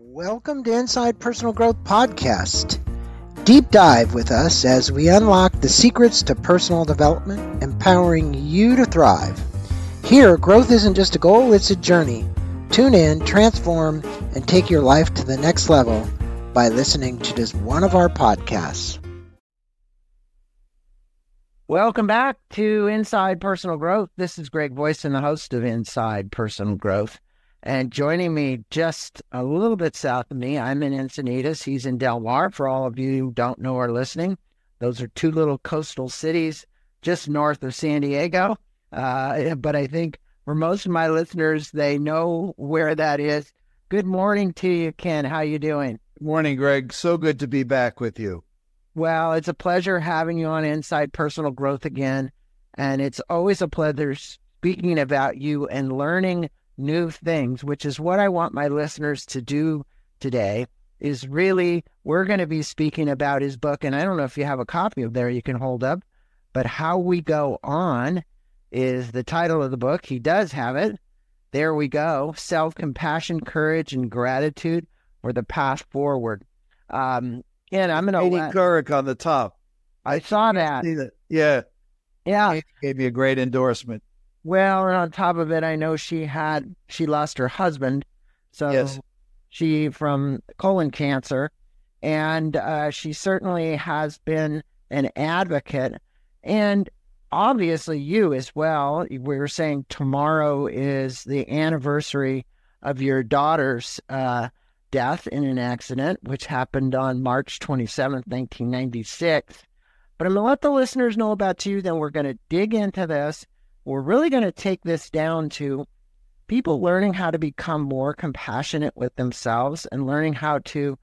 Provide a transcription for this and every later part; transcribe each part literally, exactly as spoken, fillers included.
Welcome to Inside Personal Growth Podcast. Deep dive with us as we unlock the secrets to personal development, empowering you to thrive. Here, growth isn't just a goal, it's a journey. Tune in, transform, and take your life to the next level by listening to just one of our podcasts. Welcome back to Inside Personal Growth. This is Greg Voisin, the host of Inside Personal Growth. And joining me just a little bit south of me, I'm in Encinitas. He's in Del Mar. For all of you who don't know or listening, those are two little coastal cities just north of San Diego. Uh, but I think for most of my listeners, they know where that is. Good morning to you, Ken. How you doing? Good morning, Greg. So good to be back with you. Well, it's a pleasure having you on Inside Personal Growth again. And it's always a pleasure speaking about you and learning new things, which is what I want my listeners to do today, is really, we're going to be speaking about his book. And I don't know if you have a copy of there you can hold up, but How We Go On is the title of the book. He does have it. There we go. Self-compassion, courage, and gratitude for the path forward. Um, and I'm going to Katie let... Couric on the top. I saw that. See that. Yeah. Yeah. Katie gave me a great endorsement. Well, and on top of it, I know she had, she lost her husband. So yes. she from colon cancer, and uh, she certainly has been an advocate. And obviously you as well. We were saying tomorrow is the anniversary of your daughter's uh, death in an accident, which happened on March twenty-seventh, nineteen ninety-six. But I'm going to let the listeners know about you. Then we're going to dig into this. We're really going to take this down to people learning how to become more compassionate with themselves and learning how to,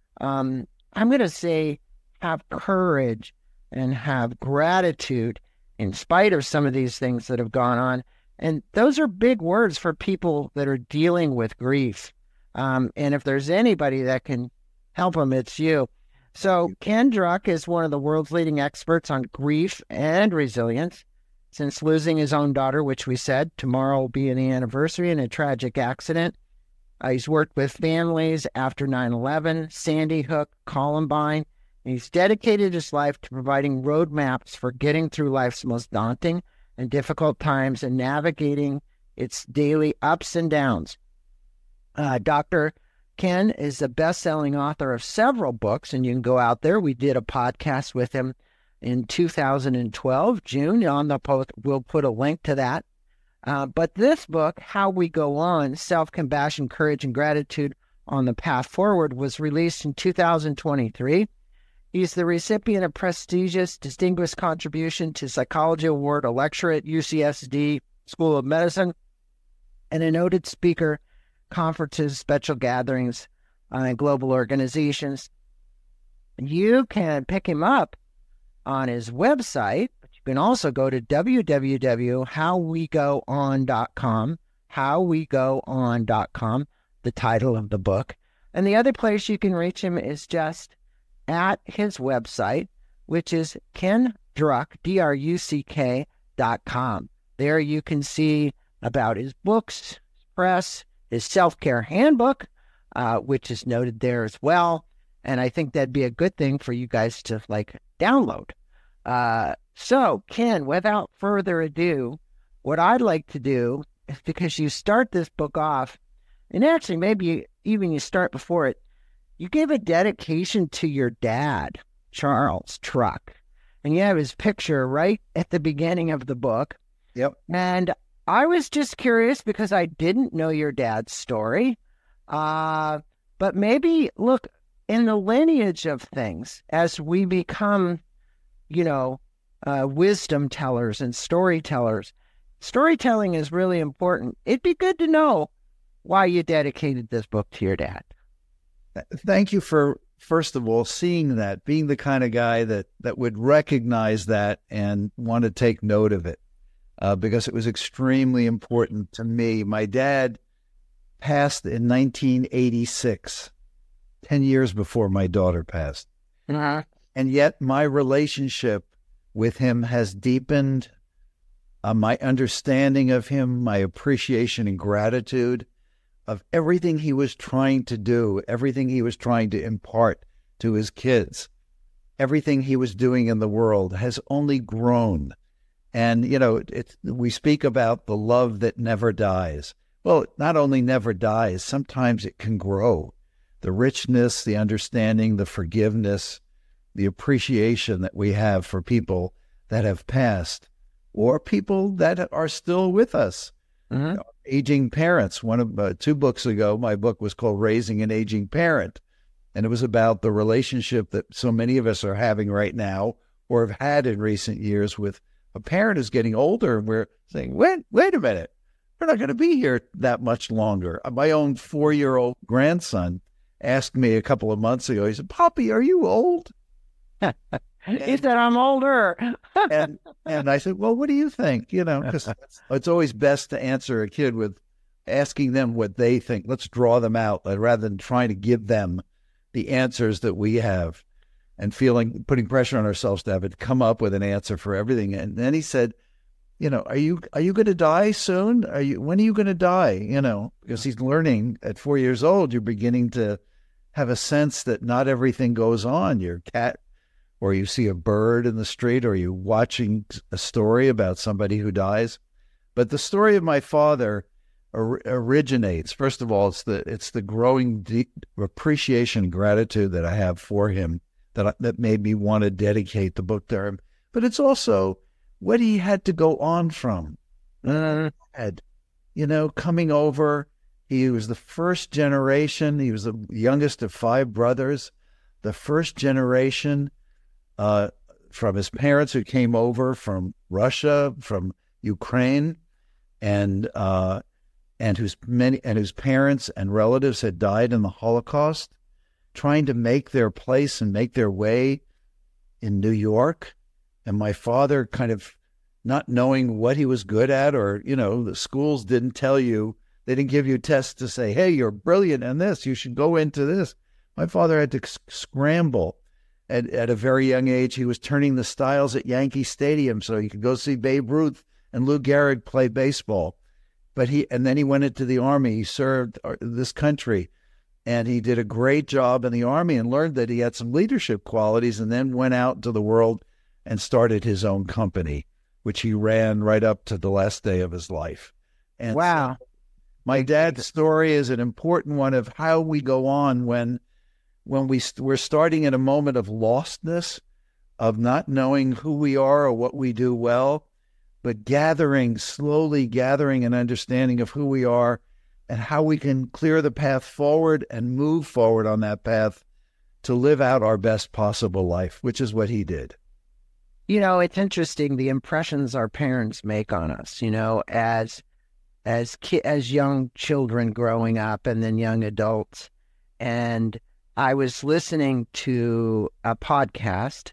um, I'm going to say, have courage and have gratitude in spite of some of these things that have gone on. And those are big words for people that are dealing with grief. Um, and if there's anybody that can help them, it's you. So Ken Druck is one of the world's leading experts on grief and resilience. Since losing his own daughter, which we said tomorrow will be the anniversary in a tragic accident. Uh, he's worked with families after nine eleven, Sandy Hook, Columbine, and he's dedicated his life to providing roadmaps for getting through life's most daunting and difficult times and navigating its daily ups and downs. Uh, Doctor Ken is the best-selling author of several books, and you can go out there. We did a podcast with him in two thousand twelve, June. On the post, we'll put a link to that. Uh, but this book, How We Go On, Self-Compassion, Courage, and Gratitude on the Path Forward, was released in two thousand twenty-three. He's the recipient of prestigious Distinguished Contribution to Psychology Award, a lecturer at U C S D School of Medicine, and a noted speaker, conferences, special gatherings, uh, and global organizations. You can pick him up on his website, but you can also go to w w w dot how we go on dot com, how we go on dot com, the title of the book. And the other place you can reach him is just at his website, which is Ken Druck, D R U C K dot com. There you can see about his books, his press, his self-care handbook, uh, which is noted there as well. And I think that'd be a good thing for you guys to like download. Uh, so, Ken, without further ado, what I'd like to do is, because you start this book off, and actually maybe even you start before it, you gave a dedication to your dad, Charles Druck, and you have his picture right at the beginning of the book. Yep. And I was just curious because I didn't know your dad's story. Uh, but maybe, look, in the lineage of things, as we become, you know, uh, wisdom tellers and storytellers, storytelling is really important. It'd be good to know why you dedicated this book to your dad. Thank you for, first of all, seeing that, being the kind of guy that, that would recognize that and want to take note of it, uh, because it was extremely important to me. My dad passed in nineteen eighty-six. ten years before my daughter passed. Uh-huh. And yet my relationship with him has deepened. Uh, my understanding of him, my appreciation and gratitude of everything he was trying to do, everything he was trying to impart to his kids, everything he was doing in the world has only grown. And, you know, it's, we speak about the love that never dies. Well, it not only never dies, sometimes it can grow. The richness, the understanding, the forgiveness, the appreciation that we have for people that have passed or people that are still with us. Mm-hmm. You know, aging parents. One of uh, two books ago, my book was called Raising an Aging Parent. And it was about the relationship that so many of us are having right now or have had in recent years with a parent who's getting older. And we're saying, wait, wait a minute, we're not going to be here that much longer. My own four-year-old grandson asked me a couple of months ago, he said, Poppy, are you old? He said, I'm older. and and I said, well, what do you think? You know, because it's always best to answer a kid with asking them what they think. Let's draw them out rather than trying to give them the answers that we have and feeling, putting pressure on ourselves to have it come up with an answer for everything. And then he said, you know, are you, are you going to die soon? Are you, when are you going to die? You know, because he's learning at four years old, you're beginning to have a sense that not everything goes on. Your cat, or you see a bird in the street, or you're watching a story about somebody who dies. But the story of my father or, originates, first of all, it's the it's the growing deep appreciation, gratitude that I have for him that I, that made me want to dedicate the book to him. But it's also what he had to go on from. Uh, had, you know, coming over, he was the first generation. He was the youngest of five brothers, the first generation uh, from his parents who came over from Russia, from Ukraine, and uh, and whose many and whose parents and relatives had died in the Holocaust, trying to make their place and make their way in New York. And my father kind of not knowing what he was good at, or, you know, the schools didn't tell you, they didn't give you tests to say, hey, you're brilliant in this, you should go into this. My father had to scramble. At, at a very young age, he was turning the styles at Yankee Stadium so he could go see Babe Ruth and Lou Gehrig play baseball. But he, and then he went into the Army. He served this country, and he did a great job in the Army and learned that he had some leadership qualities, and then went out into the world and started his own company, which he ran right up to the last day of his life. And wow. So my dad's story is an important one of how we go on when when we, we're starting in a moment of lostness, of not knowing who we are or what we do well, but gathering, slowly gathering an understanding of who we are and how we can clear the path forward and move forward on that path to live out our best possible life, which is what he did. You know, it's interesting, the impressions our parents make on us, you know, as as ki- as young children growing up and then young adults. And I was listening to a podcast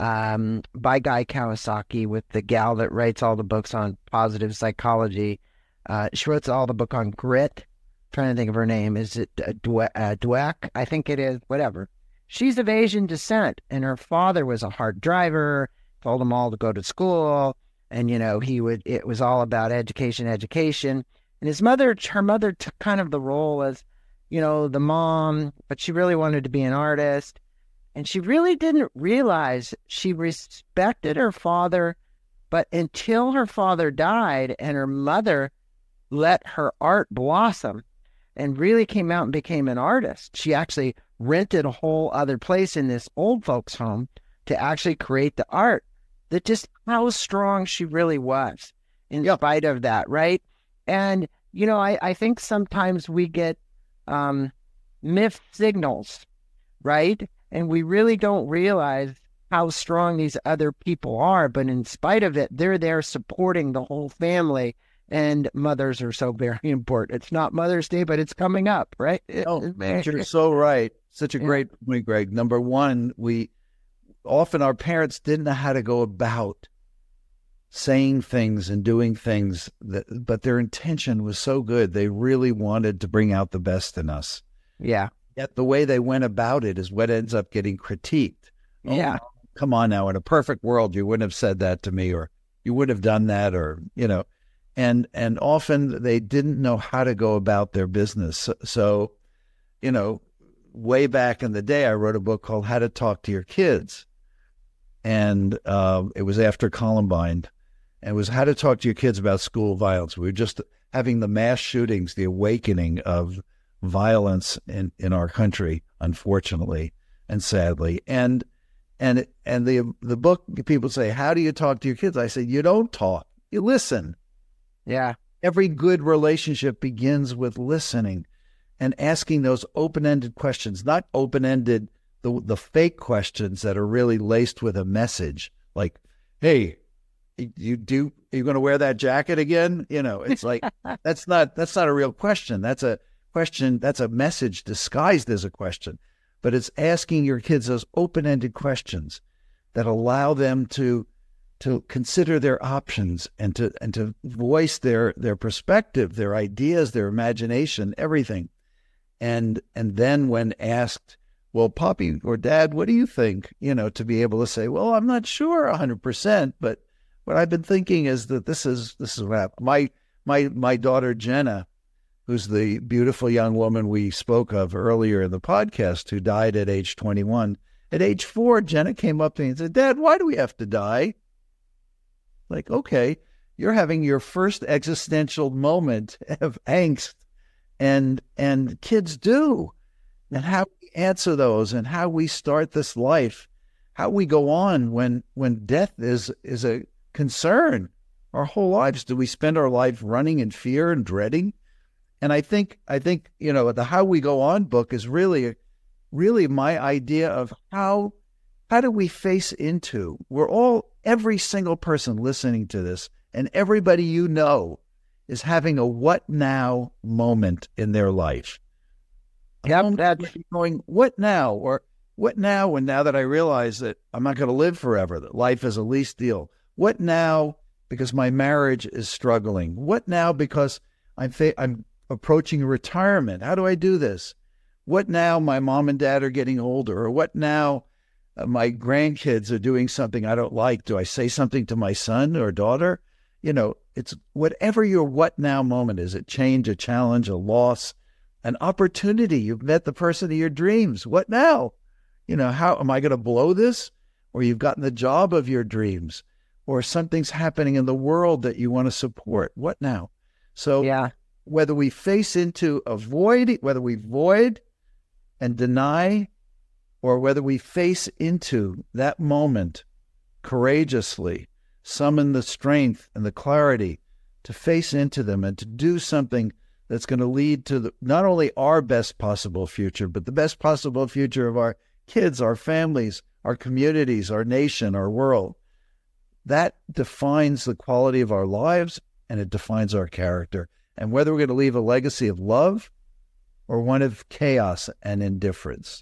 um, by Guy Kawasaki with the gal that writes all the books on positive psychology. Uh, she wrote all the book on grit. I'm trying to think of her name. Is it uh, Dweck? Uh, Dweck? I think it is. Whatever. She's of Asian descent, and her father was a hard driver, told them all to go to school, and, you know, he would, it was all about education, education. And his mother, her mother took kind of the role as, you know, the mom, but she really wanted to be an artist. And she really didn't realize she respected her father, but until her father died and her mother let her art blossom and really came out and became an artist. She actually rented a whole other place in this old folks' home to actually create the art. That just how strong she really was in yep. spite of that, right? And, you know, I, I think sometimes we get um, mixed signals, right? And we really don't realize how strong these other people are. But in spite of it, they're there supporting the whole family. And mothers are so very important. It's not Mother's Day, but it's coming up, right? Oh, you're so right. Such a great yeah. point, Greg. Number one, we often our parents didn't know how to go about saying things and doing things, that, but their intention was so good. They really wanted to bring out the best in us. Yeah. Yet the way they went about it is what ends up getting critiqued. Oh, yeah. Come on now. In a perfect world, you wouldn't have said that to me, or you would have done that, or, you know. And and often they didn't know how to go about their business. So, so, you know, way back in the day, I wrote a book called How to Talk to Your Kids. And uh, it was after Columbine. And it was how to talk to your kids about school violence. We were just having the mass shootings, the awakening of violence in, in our country, unfortunately and sadly. And and and the the book, people say, how do you talk to your kids? I say, you don't talk, you listen. Yeah. Every good relationship begins with listening and asking those open-ended questions, not open-ended, the the fake questions that are really laced with a message like, hey, you do, are you going to wear that jacket again? You know, it's like, that's not, that's not a real question. That's a question. That's a message disguised as a question, but it's asking your kids those open-ended questions that allow them to, to consider their options and to, and to voice their, their perspective, their ideas, their imagination, everything. And, and then when asked, well, Poppy or Dad, what do you think? You know, to be able to say, well, I'm not sure a hundred percent, but what I've been thinking is that this is this is what happened. My my my daughter Jenna, who's the beautiful young woman we spoke of earlier in the podcast, who died at age twenty-one. At age four, Jenna came up to me and said, "Dad, why do we have to die?" Like, okay, you're having your first existential moment of angst, and and kids do, and how we answer those, and how we start this life, how we go on when when death is is a concern our whole lives. Do we spend our life running in fear and dreading? And I think, I think, you know, the How We Go On book is really, really my idea of how, how do we face into, we're all, every single person listening to this and everybody you know is having a what now moment in their life. Yep, that's going, what now? Or what now when now that I realize that I'm not going to live forever, that life is a lease deal? What now because my marriage is struggling? What now because I'm fa- I'm approaching retirement? How do I do this? What now my mom and dad are getting older? Or what now uh, my grandkids are doing something I don't like? Do I say something to my son or daughter? You know, it's whatever your what now moment is, a change, a challenge, a loss, an opportunity. You've met the person of your dreams. What now? You know, how am I going to blow this? Or you've gotten the job of your dreams, or something's happening in the world that you want to support. What now? So yeah. whether we face into avoid, whether we void and deny, or whether we face into that moment courageously, summon the strength and the clarity to face into them and to do something that's going to lead to the, not only our best possible future, but the best possible future of our kids, our families, our communities, our nation, our world. That defines the quality of our lives, and it defines our character. And whether we're going to leave a legacy of love or one of chaos and indifference.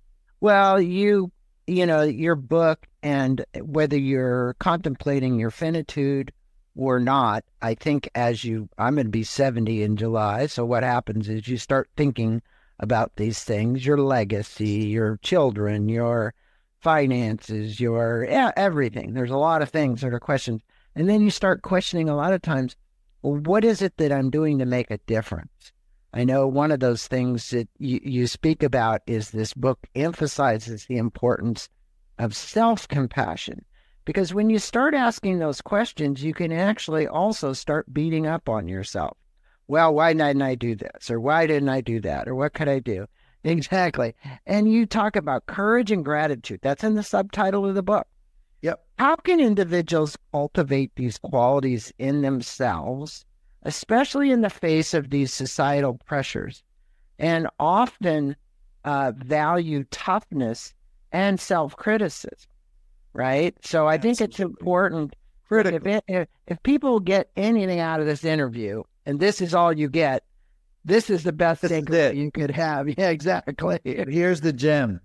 Well, you, you know, your book, and whether you're contemplating your finitude or not, I think as you, I'm going to be seventy in July. So what happens is you start thinking about these things, your legacy, your children, your finances, your yeah, everything. There's a lot of things that are questions. And then you start questioning a lot of times, well, what is it that I'm doing to make a difference? I know one of those things that you, you speak about is this book emphasizes the importance of self-compassion. Because when you start asking those questions, you can actually also start beating up on yourself. Well, why didn't I do this? Or why didn't I do that? Or what could I do? Exactly. And you talk about courage and gratitude. That's in the subtitle of the book. Yep. How can individuals cultivate these qualities in themselves, especially in the face of these societal pressures, and often uh, value toughness and self-criticism, right? So I think it's important. If, it, if, if people get anything out of this interview, and this is all you get, this is the best thing you could have. Yeah, exactly. Here's the gem.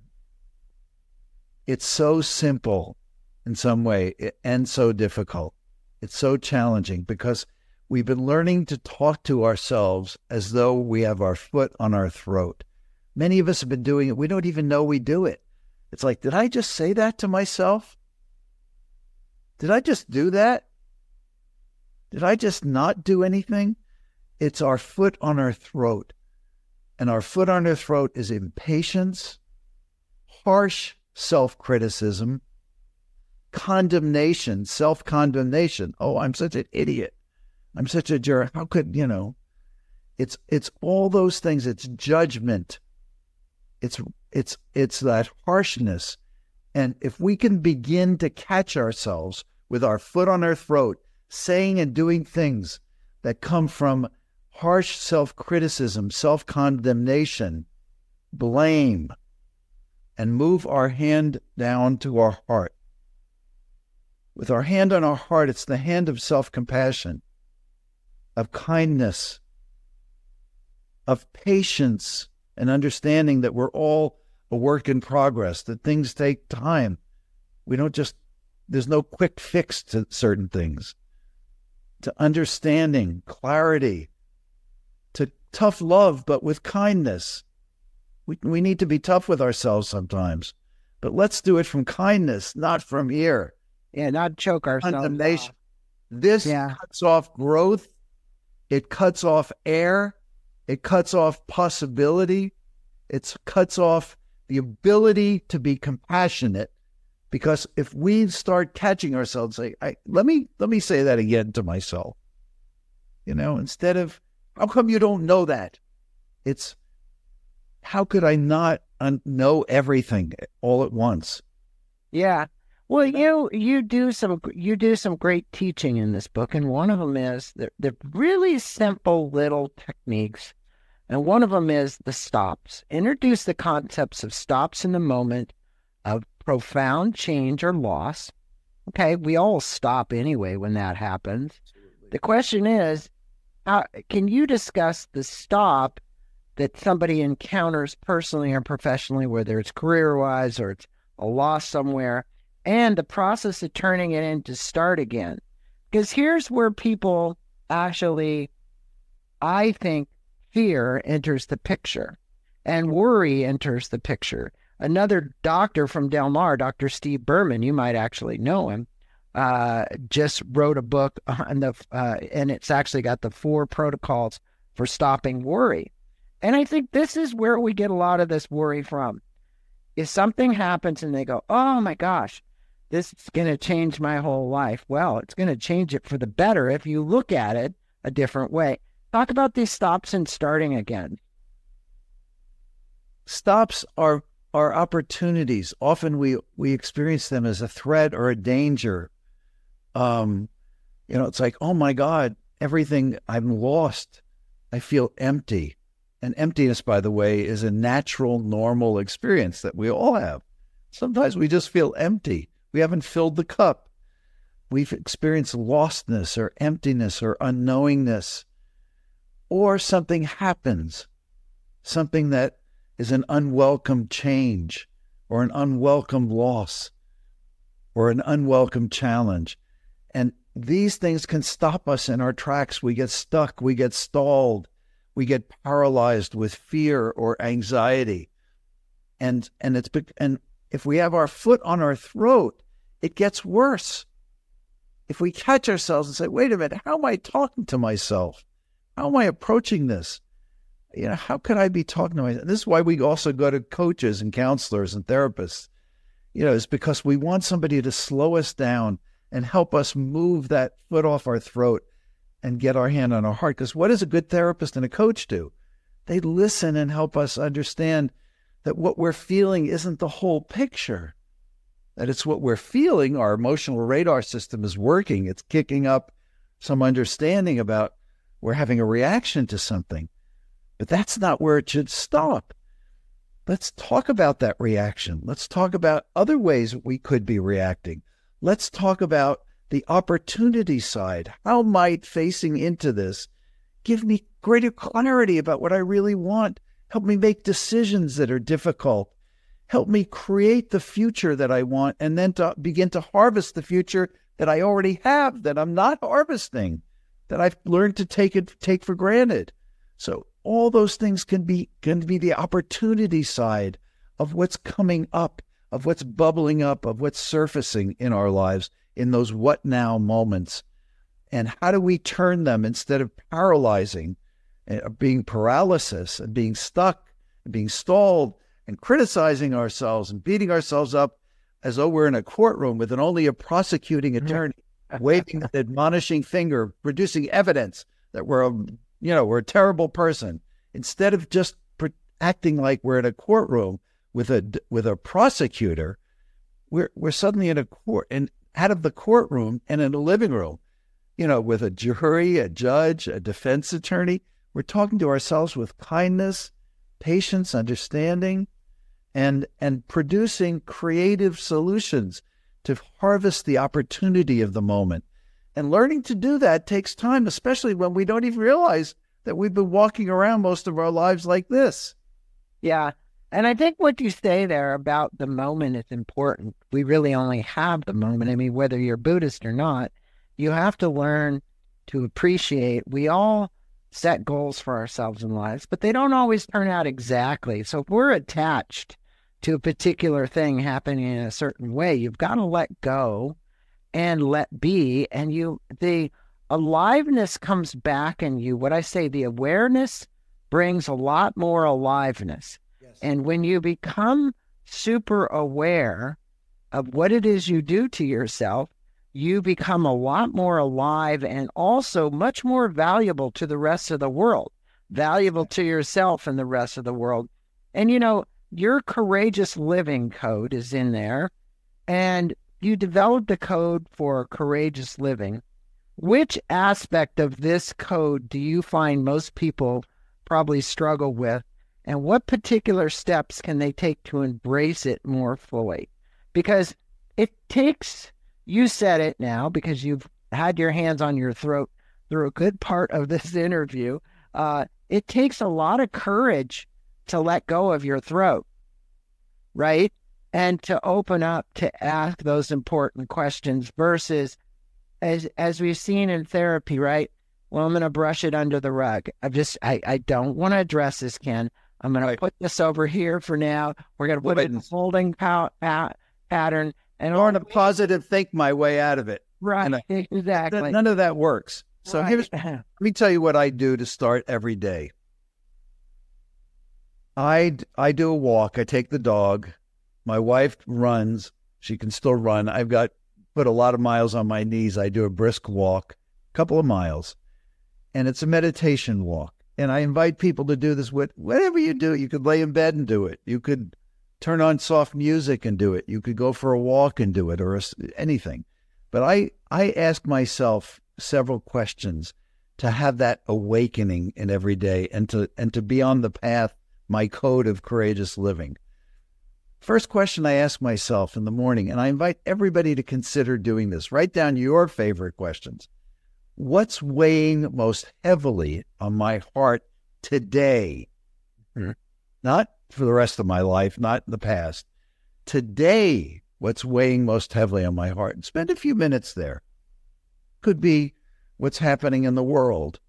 It's so simple in some way and so difficult. It's so challenging because we've been learning to talk to ourselves as though we have our foot on our throat. Many of us have been doing it. We don't even know we do it. It's like, did I just say that to myself? Did I just do that? Did I just not do anything? It's our foot on our throat. And our foot on our throat is impatience, harsh self-criticism, condemnation, self-condemnation. Oh, I'm such an idiot. I'm such a jerk. How could, you know, it's it's all those things. It's judgment. It's it's it's that harshness. And if we can begin to catch ourselves with our foot on our throat, saying and doing things that come from harsh self-criticism, self-condemnation, blame, and move our hand down to our heart. With our hand on our heart, it's the hand of self-compassion, of kindness, of patience, and understanding that we're all a work in progress, that things take time. We don't just, there's no quick fix to certain things. To understanding, clarity, to tough love, but with kindness. We, we need to be tough with ourselves sometimes, but let's do it from kindness, not from here. Yeah, not choke ourselves Condemnation. off. This Yeah. cuts off growth. It cuts off air. It cuts off possibility. It cuts off the ability to be compassionate. Because if we start catching ourselves, say, I, let me let me say that again to myself. You know, instead of, how come you don't know that? It's, how could I not un- know everything all at once? Yeah. Well, you you do some you do some great teaching in this book, and one of them is the the really simple little techniques, and one of them is the stops. Introduce the concepts of stops in the moment of profound change or loss. Okay, we all stop anyway when that happens. Absolutely. The question is, how, can you discuss the stop that somebody encounters personally or professionally, whether it's career-wise or it's a loss somewhere, and the process of turning it into start again? Because here's where people actually, I think, fear enters the picture and worry enters the picture. Another doctor from Del Mar, Doctor Steve Berman, you might actually know him, uh, just wrote a book on the, uh, and it's actually got the four protocols for stopping worry. And I think this is where we get a lot of this worry from. If something happens and they go, oh my gosh, this is going to change my whole life. Well, it's going to change it for the better if you look at it a different way. Talk about these stops and starting again. Stops are are opportunities. Often we we experience them as a threat or a danger. Um, you know, it's like, oh my God, everything, I'm lost. I feel empty. And emptiness, by the way, is a natural, normal experience that we all have. Sometimes we just feel empty. We haven't filled the cup. We've experienced lostness or emptiness or unknowingness. Or something happens, something that is an unwelcome change or an unwelcome loss or an unwelcome challenge. And these things can stop us in our tracks. We get stuck, we get stalled, we get paralyzed with fear or anxiety. And and it's and if we have our foot on our throat, it gets worse. If we catch ourselves and say, wait a minute, how am I talking to myself? How am I approaching this? You know, how could I be talking to myself? This is why we also go to coaches and counselors and therapists. You know, it's because we want somebody to slow us down and help us move that foot off our throat and get our hand on our heart. Because what does a good therapist and a coach do? They listen and help us understand that what we're feeling isn't the whole picture, that it's what we're feeling. Our emotional radar system is working. It's kicking up some understanding about we're having a reaction to something. But that's not where it should stop. Let's talk about that reaction. Let's talk about other ways we could be reacting. Let's talk about the opportunity side. How might facing into this give me greater clarity about what I really want? Help me make decisions that are difficult. Help me create the future that I want, and then to begin to harvest the future that I already have, that I'm not harvesting, that I've learned to take it take for granted. So all those things can be can be the opportunity side of what's coming up, of what's bubbling up, of what's surfacing in our lives in those what now moments. And how do we turn them, instead of paralyzing, uh, being paralysis and being stuck and being stalled and criticizing ourselves and beating ourselves up as though we're in a courtroom with an only a prosecuting attorney waving an admonishing finger, producing evidence that we're a, you know, we're a terrible person, instead of just pre- acting like we're in a courtroom with a with a prosecutor. We're we're suddenly in a court, and out of the courtroom and in a living room, you know, with a jury, a judge, a defense attorney. We're talking to ourselves with kindness, patience, understanding, and and producing creative solutions to harvest the opportunity of the moment. And learning to do that takes time, especially when we don't even realize that we've been walking around most of our lives like this. Yeah. And I think what you say there about the moment is important. We really only have the moment. I mean, whether you're Buddhist or not, you have to learn to appreciate. We all set goals for ourselves in lives, but they don't always turn out exactly. So if we're attached to a particular thing happening in a certain way, you've got to let go and let be. And you, the aliveness comes back in you. What I say, the awareness brings a lot more aliveness. Yes. And when you become super aware of what it is you do to yourself, you become a lot more alive and also much more valuable to the rest of the world, valuable to yourself and the rest of the world. And, you know, your courageous living code is in there, and you developed a code for courageous living. Which aspect of this code do you find most people probably struggle with, and what particular steps can they take to embrace it more fully? Because it takes, you said it now because you've had your hands on your throat through a good part of this interview, uh, it takes a lot of courage to let go of your throat, right? And to open up to ask those important questions versus, as as we've seen in therapy, right? Well, I'm going to brush it under the rug. I just, I, I don't want to address this, Ken. I'm going Right. to put this over here for now. We're going to put Well, it in a folding pow, pa- pattern. And Learn to positive think my way out of it. right, And I- exactly. None of that works. So Right. here's, let me tell you what I do to start every day. I, I do a walk. I take the dog. My wife runs. She can still run. I've got put a lot of miles on my knees. I do a brisk walk, a couple of miles, and it's a meditation walk. And I invite people to do this with whatever you do. You could lay in bed and do it. You could turn on soft music and do it. You could go for a walk and do it, or a, anything. But I, I ask myself several questions to have that awakening in every day, and to and to be on the path, my code of courageous living. First question I ask myself in the morning, and I invite everybody to consider doing this. Write down your favorite questions. What's weighing most heavily on my heart today? Mm-hmm. Not for the rest of my life, not in the past. Today, what's weighing most heavily on my heart? And spend a few minutes there. Could be what's happening in the world,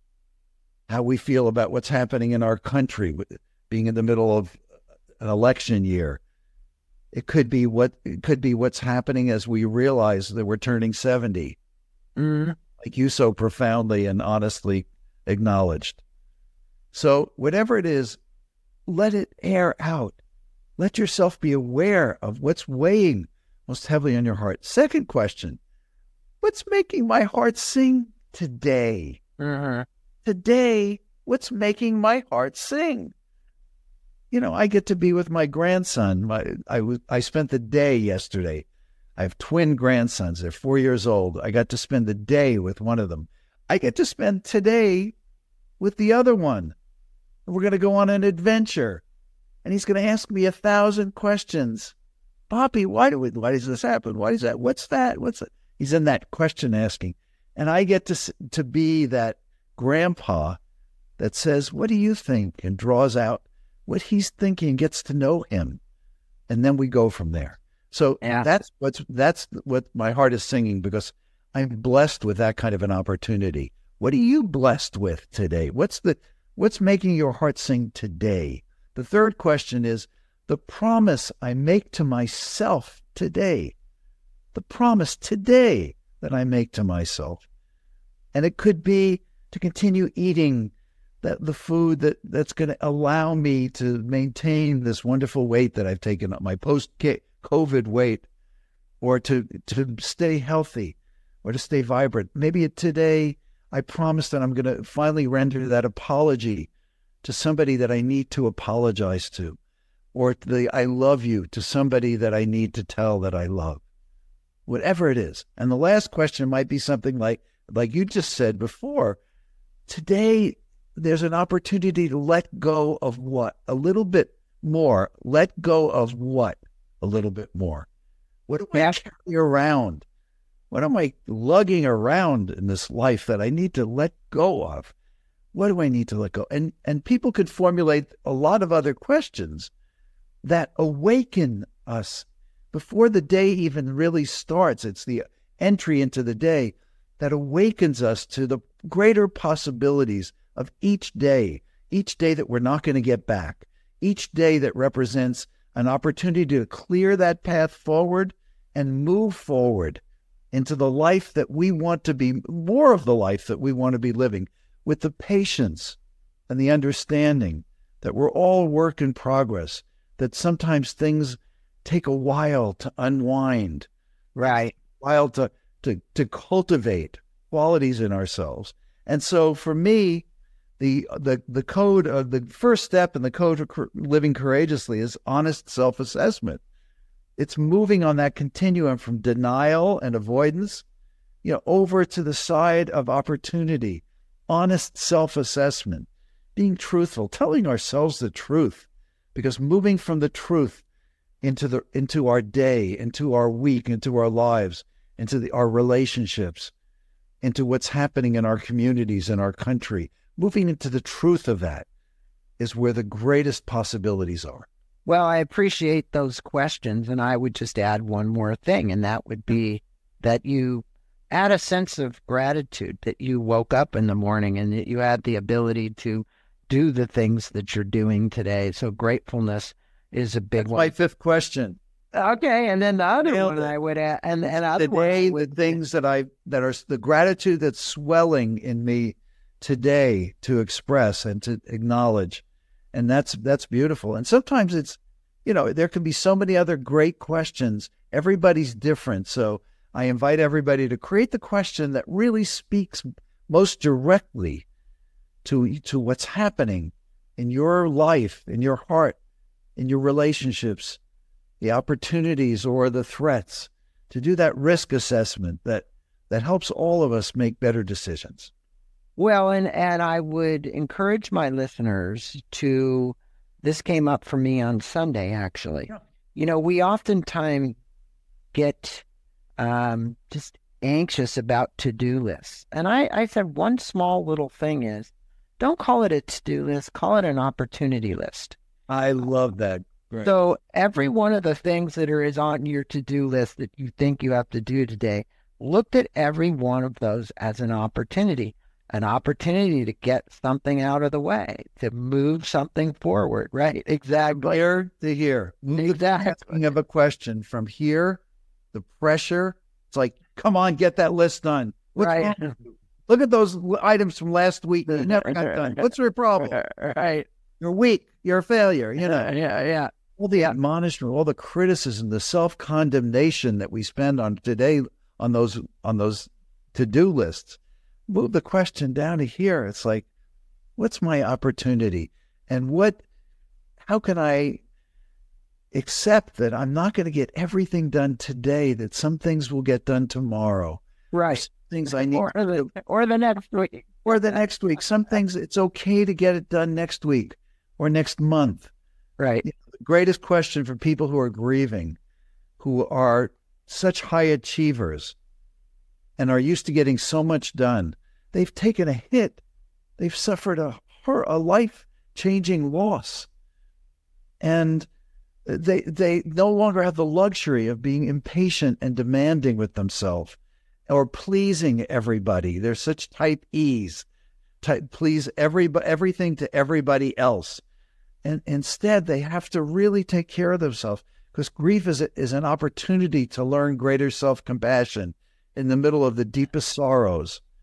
how we feel about what's happening in our country, being in the middle of an election year. It could be what it could be what's happening as we realize that we're turning seventy, mm-hmm. like you so profoundly and honestly acknowledged. So whatever it is, let it air out. Let yourself be aware of what's weighing most heavily on your heart. Second question, what's making my heart sing today? Mm-hmm. Today, what's making my heart sing? You know, I get to be with my grandson. My, I, was, I spent the day yesterday. I have twin grandsons. They're four years old. I got to spend the day with one of them. I get to spend today with the other one. We're going to go on an adventure. And he's going to ask me a thousand questions. Poppy, why, do we, why does this happen? Why is that? What's that? What's that? He's in that question asking. And I get to to be that grandpa that says, what do you think? And draws out what he's thinking, gets to know him. And then we go from there. So yeah. that's what's that's what my heart is singing, because I'm blessed with that kind of an opportunity. What are you blessed with today? What's the what's making your heart sing today? The third question is the promise I make to myself today. The promise today that I make to myself. And it could be to continue eating that the food that, that's going to allow me to maintain this wonderful weight that I've taken up, my post-COVID weight, or to, to stay healthy or to stay vibrant. Maybe today I promise that I'm going to finally render that apology to somebody that I need to apologize to, or the I love you to somebody that I need to tell that I love, whatever it is. And the last question might be something like, like you just said before, today there's an opportunity to let go of what? A little bit more. Let go of what? A little bit more. What do I carry around? What am I lugging around in this life that I need to let go of? What do I need to let go? And and people could formulate a lot of other questions that awaken us before the day even really starts. It's the entry into the day that awakens us to the greater possibilities of each day, each day that we're not going to get back, each day that represents an opportunity to clear that path forward and move forward into the life that we want to be, more of the life that we want to be living, with the patience and the understanding that we're all work in progress, that sometimes things take a while to unwind, right? A while to, to, to cultivate qualities in ourselves. And so for me, the, the, the code of the first step in the code of living courageously is honest self-assessment. It's moving on that continuum from denial and avoidance, you know, over to the side of opportunity, honest self-assessment, being truthful, telling ourselves the truth, because moving from the truth into the into our day, into our week, into our lives, into the, our relationships, into what's happening in our communities, in our country, moving into the truth of that is where the greatest possibilities are. Well, I appreciate those questions, and I would just add one more thing, and that would be that you add a sense of gratitude that you woke up in the morning and that you had the ability to do the things that you're doing today. So gratefulness is a big That's one. My fifth question. Okay, and then the other Nailed one it. I would add, and and other today, one the things that I that are the gratitude that's swelling in me today to express and to acknowledge, and that's that's beautiful. And sometimes it's, you know, there can be so many other great questions. Everybody's different, so I invite everybody to create the question that really speaks most directly to to what's happening in your life, in your heart, in your relationships, the opportunities or the threats, to do that risk assessment that that helps all of us make better decisions. Well, and, and I would encourage my listeners to, this came up for me on Sunday, actually. Yeah. You know, we oftentimes get um, just anxious about to-do lists. And I, I said one small little thing is, don't call it a to-do list, call it an opportunity list. I love that. Right. So every one of the things that are is on your to-do list that you think you have to do today, look at every one of those as an opportunity, an opportunity to get something out of the way, to move something forward, right? Exactly. Here to here. Exactly. Asking of a question from here, the pressure, it's like, come on, get that list done. What's right. wrong? Look at those items from last week that you never got done. What's your problem? Right. You're weak. You're a failure. You know. Yeah, yeah. All the admonishment, all the criticism, the self-condemnation that we spend on today on those on those to-do lists. Move the question down to here. It's like, what's my opportunity? And what, how can I accept that I'm not going to get everything done today, that some things will get done tomorrow? Right. Some things I need or to the, do. or the next week. Or the next week. Some things it's okay to get it done next week or next month. Right. You know, the greatest question for people who are grieving, who are such high achievers and are used to getting so much done, they've taken a hit. They've suffered a a life-changing loss. And they they no longer have the luxury of being impatient and demanding with themselves or pleasing everybody. They're such type E's, type please every, everything to everybody else. And instead, they have to really take care of themselves, because grief is, a, is an opportunity to learn greater self-compassion in the middle of the deepest sorrows.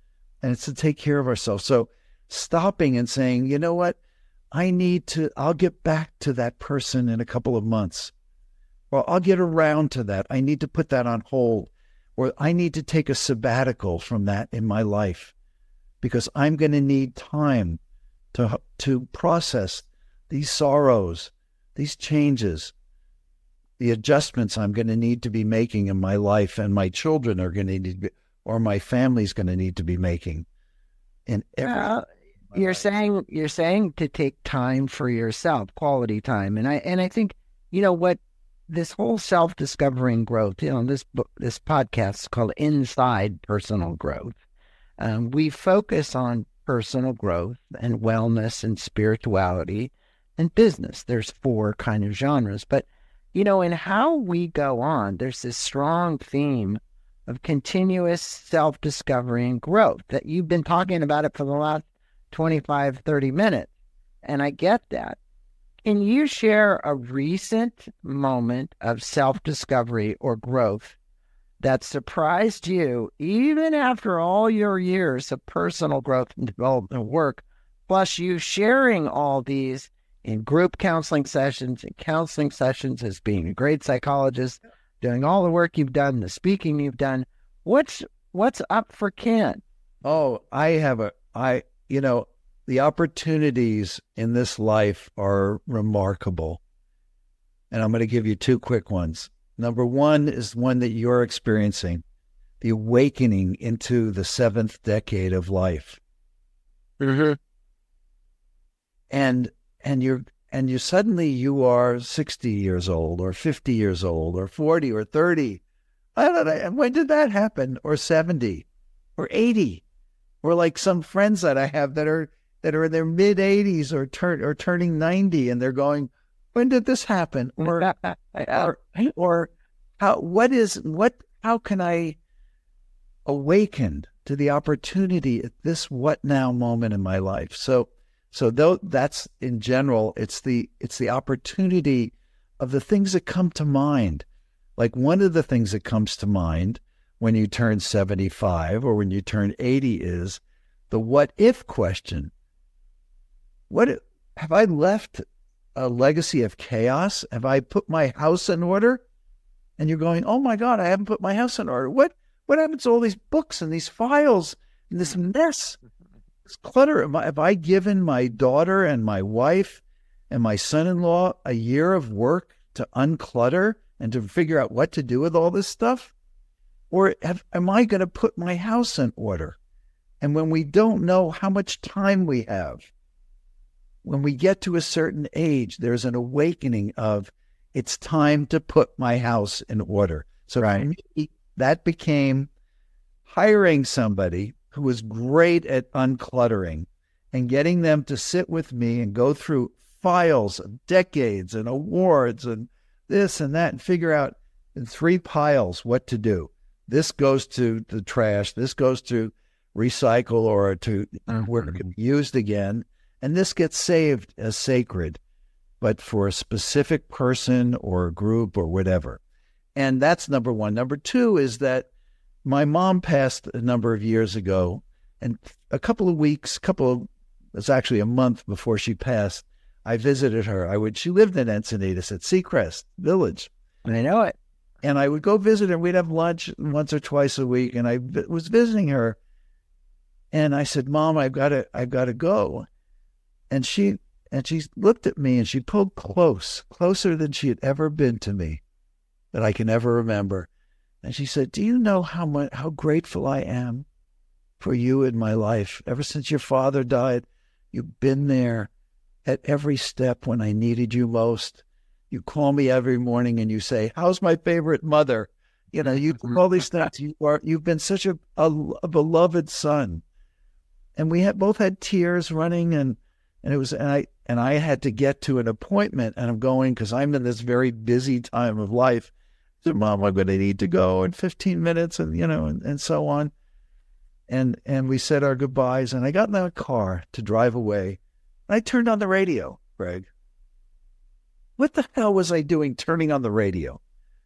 and it's to take care of ourselves. So stopping and saying, you know what, I need to, I'll get back to that person in a couple of months. Or I'll get around to that. I need to put that on hold. Or I need to take a sabbatical from that in my life because I'm going to need time to, to process these sorrows, these changes, the adjustments I'm going to need to be making in my life, and my children are going to need to be, or my family's going to need to be making. In every, uh, you're life. saying you're saying to take time for yourself, quality time, and I and I think you know what, this whole self-discovering growth. You know, this book, this podcast is called Inside Personal Growth. Um, we focus on personal growth and wellness and spirituality and business. There's four kind of genres, but you know, in how we go on, there's this strong theme of continuous self-discovery and growth that you've been talking about it for the last twenty-five, thirty minutes. And I get that. Can you share a recent moment of self-discovery or growth that surprised you, even after all your years of personal growth and development work, plus you sharing all these in group counseling sessions and counseling sessions as being a great psychologist, doing all the work you've done, the speaking you've done? What's what's up for Ken? Oh, I have a, I, you know, the opportunities in this life are remarkable. And I'm going to give you two quick ones. Number one is one that you're experiencing, the awakening into the seventh decade of life. Mm-hmm. And and you're and you suddenly you are sixty years old or fifty years old or forty or thirty. I don't know, when did that happen? Or seventy or eighty? Or like some friends that I have that are that are in their mid eighties or turn or turning ninety, and they're going, when did this happen? Or or, or how what is what how can I awaken to the opportunity at this what now moment in my life? So So though that's in general, it's the it's the opportunity of the things that come to mind. Like one of the things that comes to mind when you turn seventy-five or when you turn eighty is the what if question. What if, have I left a legacy of chaos? Have I put my house in order? And you're going, oh my God, I haven't put my house in order. What what happens to all these books and these files and this mess? This clutter. Have I given my daughter and my wife and my son-in-law a year of work to unclutter and to figure out what to do with all this stuff? Or have, am I going to put my house in order? And when we don't know how much time we have, when we get to a certain age, there's an awakening of it's time to put my house in order. So right. For me, that became hiring somebody who was great at uncluttering and getting them to sit with me and go through files of decades and awards and this and that and figure out in three piles what to do. This goes to the trash. This goes to recycle or to mm-hmm. where it can be used again. And this gets saved as sacred, but for a specific person or a group or whatever. And that's number one. Number two is that my mom passed a number of years ago, and a couple of weeks, couple of, it was actually a month before she passed, I visited her. I would, she lived in Encinitas at Seacrest Village. I know it. And I would go visit her. We'd have lunch once or twice a week, and I v- was visiting her. And I said, Mom, I've got to, I've got to go. And she, and she looked at me and she pulled close, closer than she had ever been to me, that I can ever remember. And she said, do you know how much, how grateful I am for you in my life? Ever since your father died, you've been there at every step when I needed you most. You call me every morning and you say, how's my favorite mother? You know, you all these things. You are, you've been such a, a, a beloved son. And we had both had tears running, and, and it was, and I, and I had to get to an appointment, and I'm going, cause I'm in this very busy time of life. I said, Mom, I'm going to need to go in fifteen minutes, and, you know, and, and so on. And, and we said our goodbyes, and I got in the car to drive away. And I turned on the radio, Greg. What the hell was I doing turning on the radio?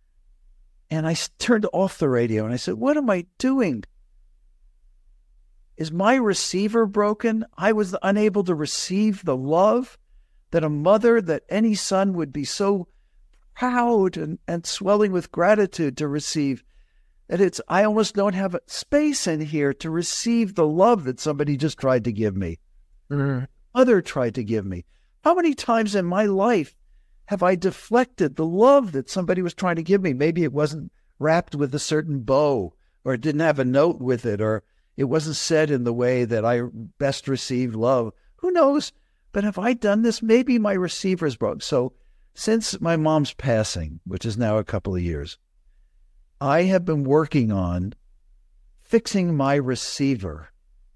And I turned off the radio, and I said, what am I doing? Is my receiver broken? I was unable to receive the love that a mother, that any son would be so proud and, and swelling with gratitude to receive. That it's, I almost don't have a space in here to receive the love that somebody just tried to give me. Mm-hmm. Other tried to give me. How many times in my life have I deflected the love that somebody was trying to give me? Maybe it wasn't wrapped with a certain bow, or it didn't have a note with it, or it wasn't said in the way that I best received love. Who knows? But have I done this? Maybe my receiver's broke. So since my mom's passing, which is now a couple of years, I have been working on fixing my receiver.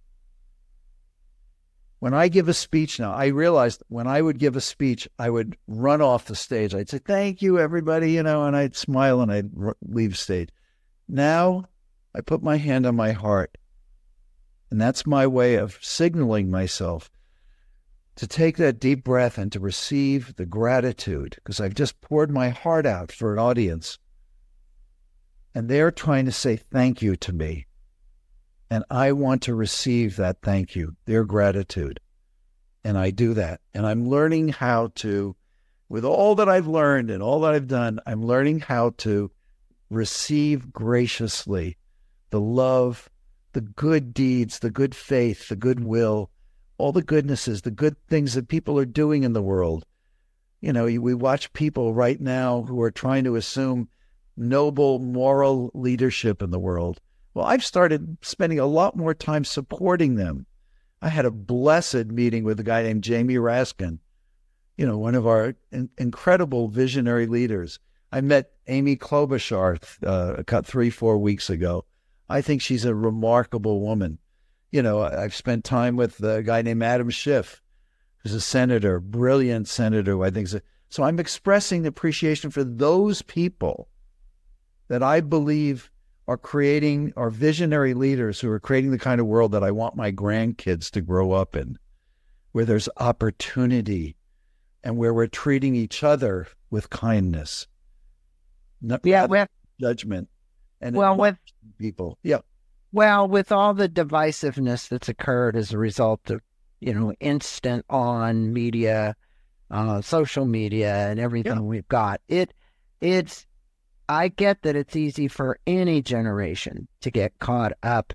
When I give a speech now, I realized when I would give a speech, I would run off the stage. I'd say, thank you, everybody, you know, and I'd smile and I'd r- leave stage. Now I put my hand on my heart, and that's my way of signaling myself to take that deep breath and to receive the gratitude, because I've just poured my heart out for an audience, and they're trying to say thank you to me. And I want to receive that thank you, their gratitude. And I do that. And I'm learning how to, with all that I've learned and all that I've done, I'm learning how to receive graciously the love, the good deeds, the good faith, the goodwill, all the goodnesses, the good things that people are doing in the world. You know, we watch people right now who are trying to assume noble moral leadership in the world. Well, I've started spending a lot more time supporting them. I had a blessed meeting with a guy named Jamie Raskin, you know, one of our in- incredible visionary leaders. I met Amy Klobuchar uh, about three, four weeks ago. I think she's a remarkable woman. You know, I've spent time with a guy named Adam Schiff, who's a senator, brilliant senator, who I think is a, so I'm expressing appreciation for those people that I believe are creating, are visionary leaders who are creating the kind of world that I want my grandkids to grow up in, where there's opportunity and where we're treating each other with kindness, not Yeah, with judgment, and well, with people. Yeah. Well, with all the divisiveness that's occurred as a result of, you know, instant on media, uh, social media, and everything Yeah. we've got, it, it's. I get that it's easy for any generation to get caught up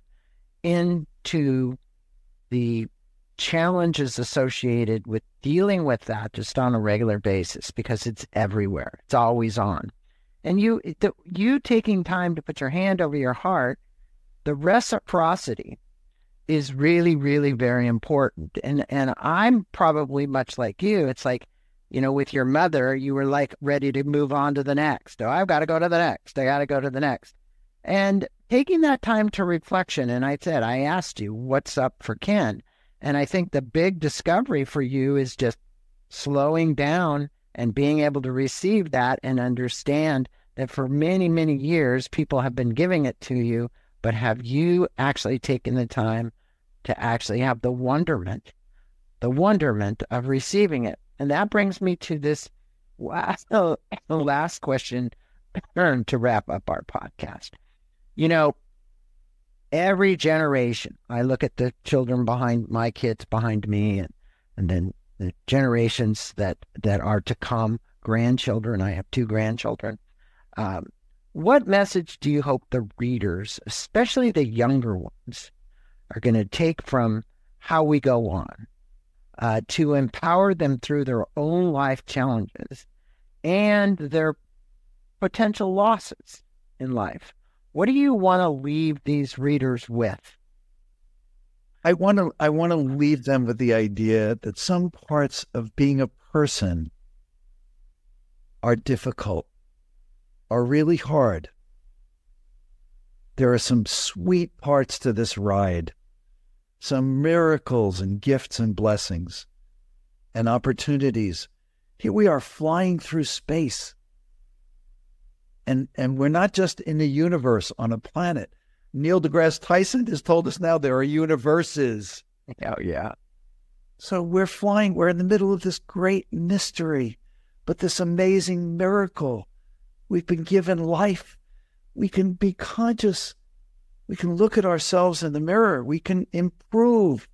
into the challenges associated with dealing with that just on a regular basis, because it's everywhere. It's always on. And you, the, you taking time to put your hand over your heart, the reciprocity is really, really very important. And, and I'm probably much like you. It's like, you know, with your mother, you were like ready to move on to the next. Oh, I've got to go to the next. I got to go to the next. And taking that time to reflection, and I said, I asked you, what's up for Ken? And I think the big discovery for you is just slowing down and being able to receive that and understand that for many, many years, people have been giving it to you, but have you actually taken the time to actually have the wonderment, the wonderment of receiving it? And that brings me to this last, uh, last question to wrap up our podcast. You know, every generation, I look at the children behind my kids behind me, and, and then the generations that, that are to come, grandchildren. I have two grandchildren. Um, what message do you hope the readers, especially the younger ones, are going to take from How We Go On? Uh, to empower them through their own life challenges and their potential losses in life. What do you want to leave these readers with? I want to I want to leave them with the idea that some parts of being a person are difficult, are really hard. There are some sweet parts to this ride, some miracles and gifts and blessings and opportunities. Here we are flying through space. And and we're not just in the universe on a planet. Neil deGrasse Tyson has told us now there are universes. Oh, yeah. So we're flying, we're in the middle of this great mystery, but this amazing miracle. We've been given life. We can be conscious We can look at ourselves in the mirror. We can improve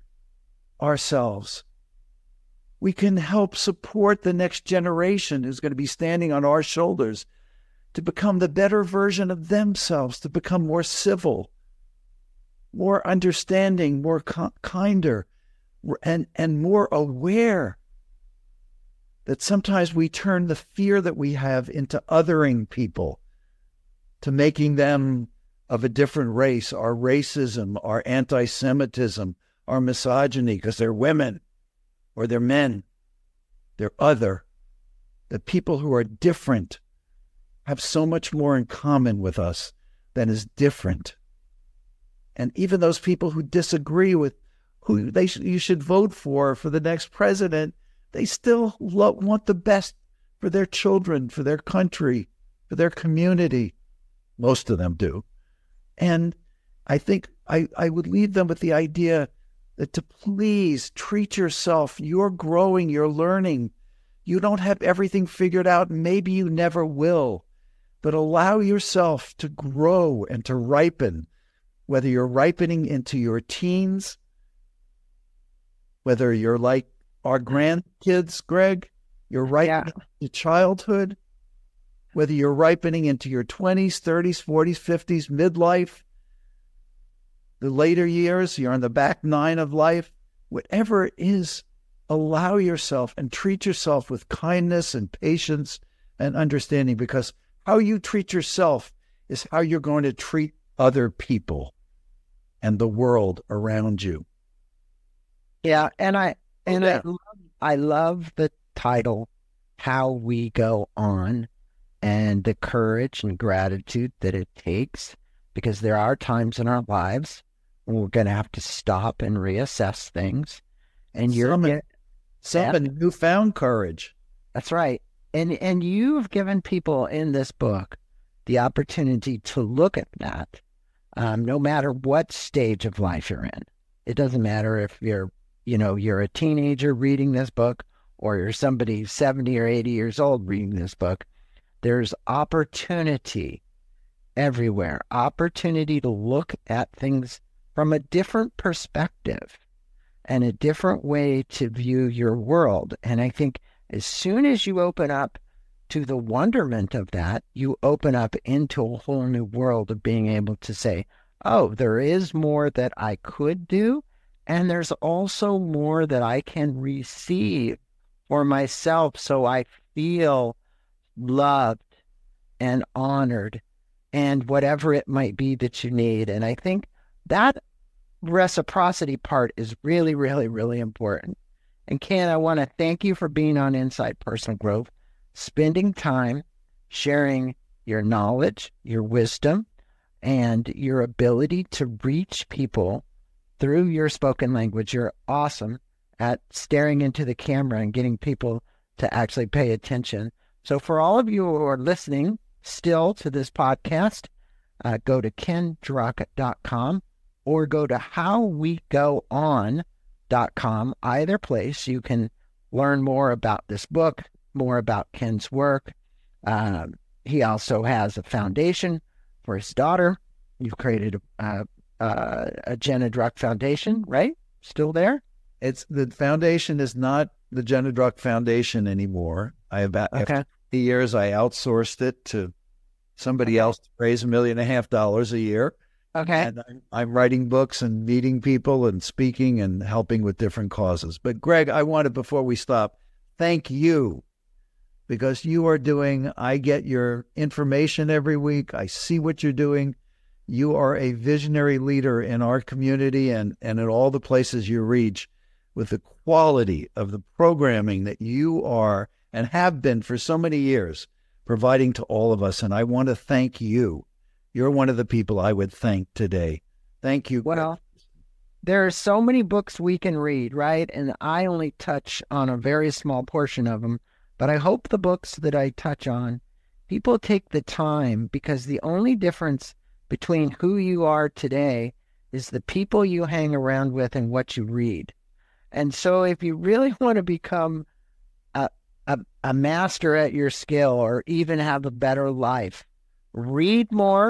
ourselves. We can help support the next generation who's going to be standing on our shoulders to become the better version of themselves, to become more civil, more understanding, more co- kinder, and, and more aware that sometimes we turn the fear that we have into othering people, to making them of a different race, our racism, our anti-Semitism, our misogyny, because they're women or they're men, they're other. The people who are different have so much more in common with us than is different. And even those people who disagree with who they sh- you should vote for for the next president, they still lo- want the best for their children, for their country, for their community. Most of them do. And I think I, I would leave them with the idea that to please treat yourself. You're growing, you're learning. You don't have everything figured out. Maybe you never will. But allow yourself to grow and to ripen, whether you're ripening into your teens, whether you're like our grandkids, Greg, you're ripening Yeah. into childhood, whether you're ripening into your twenties, thirties, forties, fifties, midlife, the later years, you're on the back nine of life, whatever it is, allow yourself and treat yourself with kindness and patience and understanding, because how you treat yourself is how you're going to treat other people and the world around you. Yeah, and I and Yeah. I love, I love the title, How We Go On, and the courage and gratitude that it takes, because there are times in our lives when we're going to have to stop and reassess things. And you're Some, get- some newfound courage. That's right. And and you've given people in this book the opportunity to look at that, um, no matter what stage of life you're in. It doesn't matter if you're, you know, you're a teenager reading this book, or you're somebody seventy or eighty years old reading this book. There's opportunity everywhere, opportunity to look at things from a different perspective and a different way to view your world. And I think as soon as you open up to the wonderment of that, you open up into a whole new world of being able to say, oh, there is more that I could do, and there's also more that I can receive for myself, so I feel loved and honored and whatever it might be that you need. And I think that reciprocity part is really, really, really important. And Ken, I want to thank you for being on Inside Personal Growth, spending time sharing your knowledge, your wisdom, and your ability to reach people through your spoken language. You're awesome at staring into the camera and getting people to actually pay attention. So for all of you who are listening still to this podcast, uh, go to ken druck dot com or go to how we go on dot com. Either place, you can learn more about this book, more about Ken's work. Um, he also has a foundation for his daughter. You've created a, a, a Jenna Druck Foundation, right? Still there? It's the foundation is not the Jenna Druck Foundation anymore. I have Okay. after the years I outsourced it to somebody else to raise a million and a half dollars a year. Okay. And I'm, I'm writing books and meeting people and speaking and helping with different causes. But Greg, I wanted, before we stop, thank you, because you are doing, I get your information every week. I see what you're doing. You are a visionary leader in our community and, and in all the places you reach, with the quality of the programming that you are and have been for so many years providing to all of us. And I want to thank you. You're one of the people I would thank today. Thank you. Well, there are so many books we can read, right? And I only touch on a very small portion of them. But I hope the books that I touch on, people take the time, because the only difference between who you are today is the people you hang around with and what you read. And so if you really want to become a, a, a master at your skill, or even have a better life, read more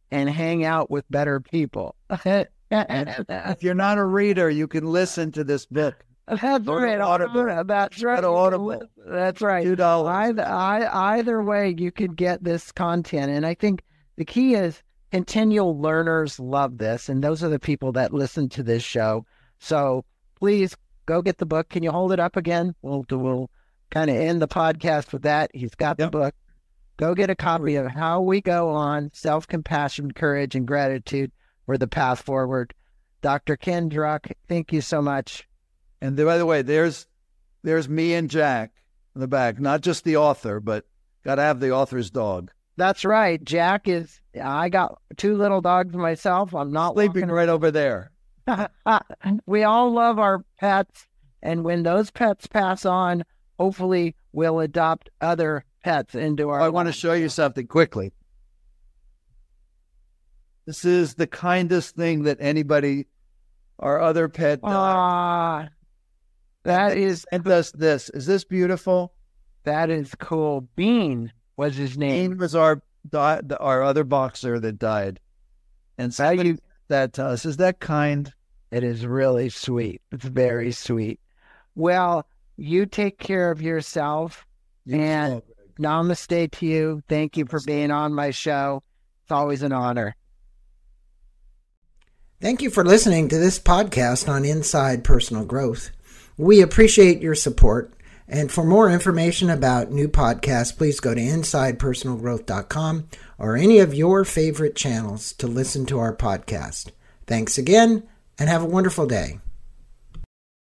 and hang out with better people. If you're not a reader, you can listen to this book. That's right. Audible. That's right. Audible. That's right. Two dollars. Either, either way, you could get this content. And I think the key is continual learners love this. And those are the people that listen to this show. So please go get the book. Can you hold it up again? We'll, we'll kind of end the podcast with that. He's got the Yep. book. Go get a copy of How We Go On, Self-Compassion, Courage, and Gratitude for the Path Forward. Doctor Ken Druck, thank you so much. And by the way, there's there's me and Jack in the back, not just the author, but got to have the author's dog. That's right. Jack is, I got two little dogs myself. I'm not Sleeping walking right over there. We all love our pets. And when those pets pass on, hopefully we'll adopt other pets into our I want to show you something quickly. This is the kindest thing that anybody, our other pet dog, Ah, that is, sent us this. Is this beautiful? that is cool. Bean was his name. Dean was our di- our other boxer that died, and so Well, you- that to us. Is that kind? It is really sweet. It's very sweet. Well, you take care of yourself. And namaste to you. Thank you for being on my show. It's always an honor. Thank you for listening to this podcast on Inside Personal Growth. We appreciate your support. And for more information about new podcasts, please go to inside personal growth dot com or any of your favorite channels to listen to our podcast. Thanks again, and have a wonderful day.